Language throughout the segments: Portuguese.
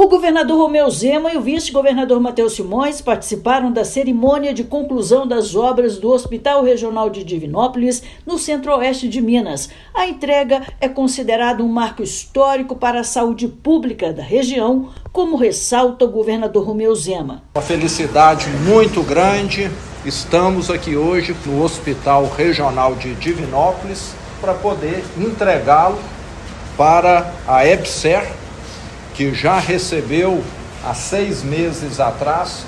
governador Romeu Zema e o vice-governador Matheus Simões participaram da cerimônia de conclusão das obras do Hospital Regional de Divinópolis, no centro-oeste de Minas. A entrega é considerada um marco histórico para a saúde pública da região, como ressalta o governador Romeu Zema. Uma felicidade muito grande. Estamos aqui hoje no Hospital Regional de Divinópolis para poder entregá-lo para a EBSER, que já recebeu há 6 meses atrás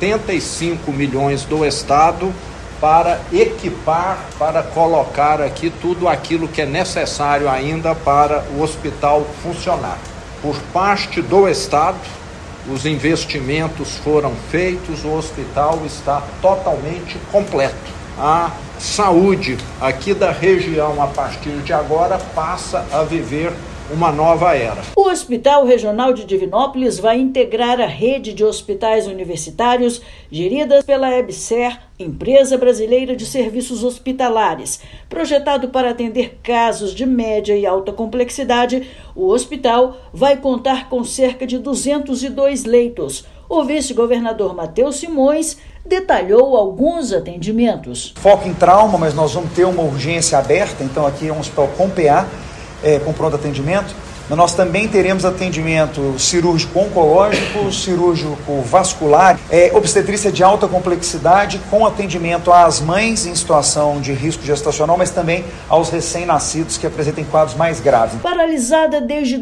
85 milhões do Estado para equipar, para colocar aqui tudo aquilo que é necessário ainda para o hospital funcionar. Por parte do Estado, os investimentos foram feitos, o hospital está totalmente completo. A saúde aqui da região, a partir de agora, passa a viver uma nova era. O Hospital Regional de Divinópolis vai integrar a rede de hospitais universitários geridas pela EBSER, Empresa Brasileira de Serviços Hospitalares. Projetado para atender casos de média e alta complexidade, o hospital vai contar com cerca de 202 leitos. O vice-governador Matheus Simões detalhou alguns atendimentos. Foco em trauma, mas nós vamos ter uma urgência aberta, então aqui é um hospital com PA, com pronto atendimento. Mas nós também teremos atendimento cirúrgico oncológico, cirúrgico vascular, obstetrícia de alta complexidade, com atendimento às mães em situação de risco gestacional, mas também aos recém-nascidos que apresentem quadros mais graves. Paralisada desde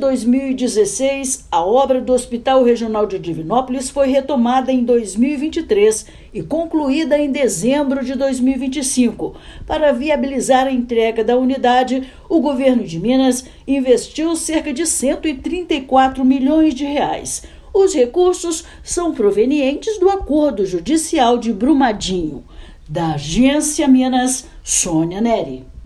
2016, a obra do Hospital Regional de Divinópolis foi retomada em 2023 e concluída em dezembro de 2025. Para viabilizar a entrega da unidade, o governo de Minas investiu cerca de 134 milhões de reais. Os recursos são provenientes do acordo judicial de Brumadinho. Da Agência Minas, Sônia Neri.